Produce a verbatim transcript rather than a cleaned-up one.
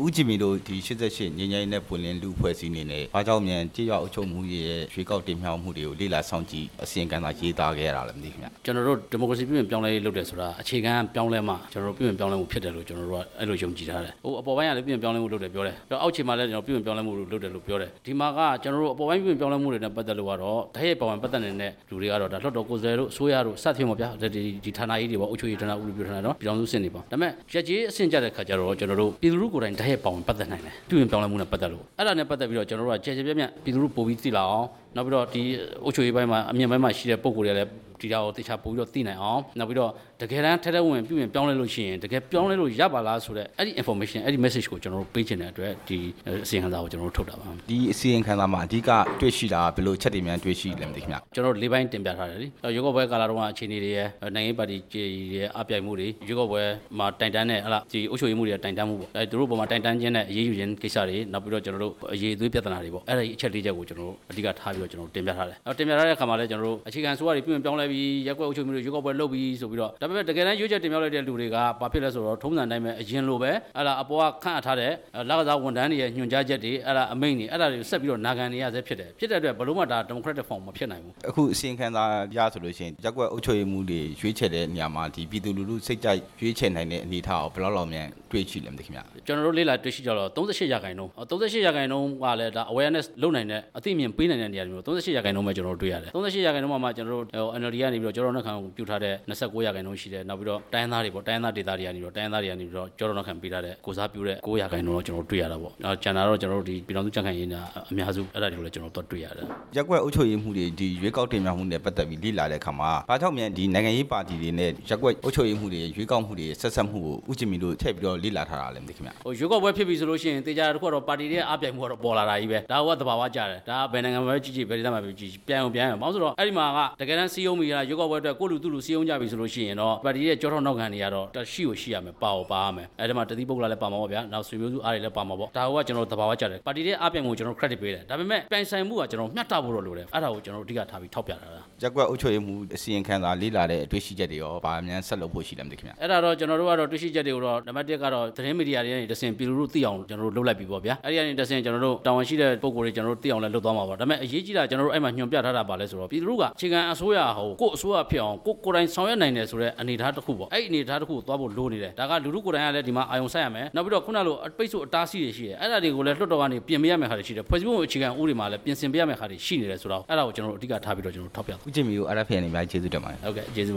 ဦးကြည်မီတို့ဒီ၈၈ငြိမ်းချမ်းရေးနဲ့ပွင့်လင်းလူဖွဲ့စည်းနေနဲ့ဘာကြောင့်မြန်ကြေးရွာအုပ်ချုပ်မှုရဲ့ရွေးကောက်တင်မြှောက်မှုတွေကိုလေ့လာဆောင်ကြည့်အစီရင်ခံစာရေးသားခဲ့ရတာလည်းမသိခင်ဗျကျွန်တော်တို့ဒီမိုကရေစီပြည်ပြင်ပြောင်းလဲလုပ်တယ်ဆိုတာအခြေခံပြောင်းလဲမှကျွန်တော်တို့ပြည်ပြင်ပြောင်းလဲမှုဖြစ်တယ်လို့ကျွန်တော်တို့ကအဲ့လိုယုံကြည်ထားတယ်ဟိုအပေါ်ပိုင်းကလည်းပြည်ပြင်ပြောင်းလဲမှုလုပ်တယ်ပြောတယ်အောက်ခြေမှာလည်းကျွန်တော်ပြည်ပြင်ပြောင်းလဲမှုလုပ်တယ်လို့ပြောတယ်ဒီမှာကကျွန်တော်တို့အပေါ်ပိုင်းပြည်ပြင်ပြောင်းလဲမှုတွေနဲ့ပတ်သက်လို့ကတော့တဟဲ့ပေါ်ပိုင်းပတ်သက်နေတဲ့လူတွေကတော့ဒါလွှတ်တော်ကိုယ်စားလှယ်တို့အစိုးရတို့စသဖြင့်ပေါ့ဗျာဒီဒီဌာနကြီးတွေပေါ့အုပ်ချုပ်ရေးဌာနဥပဒေပြုဌာနတော့ပြည်တော်စုစစ်နေပေါ့ဒါပေမဲ့ရက်ကြီးအဆင့်ကြတဲ့ခါကျတော့ကျွန်တော်တို့ပြည်သူလူကိုယ်တိုင်တဟဲ့ပေါ်ပိုင်းပတ်သက်နိုင်တယ်ပြည်ပြင်ပြောင်းလဲမှုနဲ့ပတ်သက်လို့အဲ့ဒါနဲ့ပတ်သက်ပြီးတော့ကျွန်တော်တို့ကကြည်ကြပြတ်ပြတ်ပြည်သူလူပို့ပြီးသိလာအောင်နောက်ပြီးတော့ဒီအုပ်ချုပ်ရေးပိုင်းမှာအမြင့်ပိုင်းမှာရှိတဲ့ပုံကိုယ်တွေလည်းဒီတော့တေချာပို့ပြီးတော့သိနိုင်အောင်နောက်ပြီးတော့တကယ်တမ်းထက်ထက်ဝင်ပြည်ပြင်ပြောင်းလဲလို့ရှိရင်တကယ်ပြောင်းလဲလို့ရပါလားဆိုတော့အဲ့ဒီ information အဲ့ဒီ message ကိုကျွန်တော်တို့ပေးချင်တဲ့အတွက်ဒီအစီရင်ခံစာကိုကျွန်တော်တို့ထုတ်တာပါဒီအစီရင်ခံစာမှာအဓိကတွေ့ရှိတာဘယ်လိုချက်တွေများတွေ့ရှိလဲမသိခင်ဗျကျွန်တော်တို့လေးပိုင်းတင်ပြထားတယ်လေရွေးကောက်ပွဲကာလတုန်းကအခြေအနေတွေရဲ့နိုင်ငံရေးပါတီကြီးရဲ့အပြိုင်မှုတွေရွေးကောက်ပွဲမှာတိုင်တန်းတဲ့ဟလာဒီအုပ်ချုပ်ရေးမှုတွေတိုင်တန်းမှုပေါ့အဲသူတို့ပေါ်မှာတိုင်တန်းခြင်းနဲ့အရေးယူခြင်းကိစ္စတွေနောက်ပြီးတော့ကျွန်တော်တို့အရေးအသွေးပြဿနာတွေပေါ့အဲ့ဒီအချက်လေးချက်ကိုကျွန်တော်တို့အဓိကထားပြီးတော့ကျွန်တော်တို့တင်ပြထားတယ်အဲတင်ပြထားတဲ့အခါမှာလည်းကျွန်တော်တို့အခြေခံဆိုရတွေပြည်ပြင်ပြောင်းလဲပြီးရက်ကွက်အုပ်ချုပ်မှုတွေရွေးကောက်ပွဲလုပ်ပြီးဆိုပြီးတော့ဒါပေမဲ့တကယ်တမ်းရွေးချက်တင်ပြလိုက်တဲ့လူတွေကဘာဖြစ်လဲဆိုတော့ထုံးစံတိုင်းပဲအရင်လိုပဲအဲ့ဒါအပေါ်ကခန့်အပ်ထားတဲ့လက်ကစားဝန်ထမ်းတွေရဲ့ညွှန်ကြားချက်တွေအဲ့ဒါအမိန့်တွေအဲ့ဒါတွေကိုဆက်ပြီးတော့နာခံနေရဆဲဖြစ်တယ်ဖြစ်တဲ့အတွက်ဘလို့မှဒါ democratic form မဖြစ်နိုင်ဘူးအခုအစီရင်ခံစာရဆိုလို့ရှိရင်ရက်ကွက်အုပ်ချုပ်ရေးမှုတွေရွေးချယ်တဲ့နေရာမှာဒီပြည်သူလူထုစိတ်ကြိုက်ရွေးချယ်နိုင်တဲ့အနေအထားကိုဘယ်လောက်လောက်မြန်တွေ့ရှိလဲမသိခင်ဗျကျွန်တော်တို့လေ့လာတွေ့ရှိကြတော့၃၈ရာခိုင်နှုန်း၃၈ရာခိုင်နှုန်းကလည်းဒါ awareness လုပ်နိုင်တဲ့အသိအမြင်ပေးနိုင်တဲ့နေရာတွေမျိုး၃၈ရာခိုင်နှုန်းပဲကျွန်တော်တို့တွေ့ရတယ်၃၈ရာခိုင်နှုန်းမှာကျွန်တော်တို့ အန် အယ် ဒီ ကနေပြီးတော့ကျော်တော်နှက်ခံပြုထားတဲ့၂၉ရာခိုင်နှုန်းရှိတယ်နောက်ပြီးတော့တိုင်းသားတွေပေါ့တိုင်းသားဒေသတွေကနေပြီးတော့တိုင်းသားတွေကနေပြီးတော့ကျော်တော်နှက်ခံပေးထားတဲ့ကိုစားပြုတဲ့၉ရာခိုင်နှုန်းတော့ကျွန်တော်တို့တွေ့ရတာပေါ့နောက်ကျန်တာတော့ကျွန်တော်တို့ဒီပြည်တော်စုကြံ့ခိုင်ရေးနာအများစုအဲ့ဒါတွေကိုလည်းကျွန်တော်တို့တွေ့ရတယ်ရက်ကွက်အုပ်ချုပ်ရေးမှုတွေဒီရွေးကောက်တင်မြှောက်မှုနဲ့ပတ်သက်ပြီးလေ့လာတဲ့အခါမှာဘာကြောင့်မြန်ဒီနိုင်ငံရေးပါတီတွေနဲ့ရက်ကွက်အုပ်ချုပ်ရေးမှုတွေရွေးကောက်မှုတွေဆက်ဆက်မှုကိုဦးကြည်မီတို့ထည့်ပြီးတော့လေ့လာထားတာလည်းမသိခင်ဗျဟိုရွေးကောက်ပွဲဖြစ်ပြီဆိုလို့ရှိရင်တေချာတစ်ခုတော့ပါတီတွေအပြိုင်မှုကတော့ပေါ်လာတာကြီးပဲဒါကသဘာဝကျတယ်ဒါကဘယ်နိုင်ငံမှာပဲကြည့်ကြည့်ဘယ်ဒေသမှာပဲကြည့်ပြန်အောင်ပြန်အောင်ဘာလို့ဆိုတော့အဲ့ဒီမှာကတကယ်တမ်းစီးယုံမိရရွေးကောက်ပွဲအတွက်ကိုလူသူလူစီးယုံကြပြီဆိုလို့ရှိရင်တော့ပါတီရဲ့ကြောထောက်နောက်ခံတွေကတော့တရှိကိုရှိရမယ်ပါအောင်ပါရမယ်အဲ့ဒီမှာတတိပုဂ္ဂလလည်းပါမှာပေါ့ဗျာနောက်ဆွေမျိုးစုအားတွေလည်းပါမှာပေါ့ဒါကကျွန်တော်သဘာဝကျတယ်ပါတီရဲ့အပြိုင်ကိုကျွန်တော် credit ပေးတယ်ဒါပေမဲ့ပြိုင်ဆိုင်မှုကကျွန်တော်မျှတဖို့တော့လိုတယ်အဲ့ဒါကိုကျွန်တော်အဓိကထားပြီးထောက်ပြတာလားရက်ကွက်အုပ်ချုပ်ရေးမှုအစီရင်ခံစာလေ့လာတဲ့အတွေ့အရှိချက်တွေရောဗာအများဆက်လုပ်ဖို့ရှိတယ်မသိခင်ဗျအဲ့ဒါတော့ကျွန်တော်တို့ကတော့တွေ့ရှိချက်တွေကိုတော့နံပါတ်၁ကတော့သတင်းမီဒီယာတွေကနေတစင်ပြည်လူတို့သိအောင်ကျွန်တော်တို့လုပ်လိုက်ပြီပေါ့ဗျာအဲ့ဒီကနေတစင်ကျွန်တော်တို့တာဝန်ရှိတဲ့ပုံကိုယ်တွေကျွန်တော်တို့သိအောင်လည်းလုပ်သွားမှာပါဒါပေမဲ့အရေးကြီးတာကျွန်တော်တို့အဲ့မှာညွှန်ပြထားတာပါလဲဆိုတော့ပြည်သူတို့ကအခြေခံအစိုးရဟိုကိုယ့်အစိုးရဖြစ်အောင်ကိုကိုယ်တိုင်ဆောင်ရွက်နိုင်တယ်ဆိုတဲ့အနေအထားတစ်ခုပေါ့အဲ့ဒီအနေအထားတစ်ခုကိုသွားဖို့လိုနေတယ်ဒါကလူထုကိုယ်တိုင်ကလည်းဒီမှာအာရုံစိုက်ရမယ်နောက်ပြီးတော့ခုနလိုပိတ်ဆို့အတားဆီးတွေရှိတယ်အဲ့ဒါတွေကိုလည်းလွှတ်တော်ကနေပြင်ပေးရမယ့်ခါတွေရှိတယ်ဖွဲ့စည်းပုံအခြေခံဥပဒေမှာလည်းပြင်ဆင်ပေးရမယ့်ခါတွေရှိနေတယ်ဆိုတော့အဲ့ဒါကိုကျွန်တော်တို့အဓိကထားပြီးတော့ကျွန်တော်တို့ထောက်ပြဦးကြည်မီကို အာ အက်ဖ် အေ နဲ့အများကြီးကျေးဇူးတင်ပါတယ်ဟုတ်ကဲ့ကျေးဇူး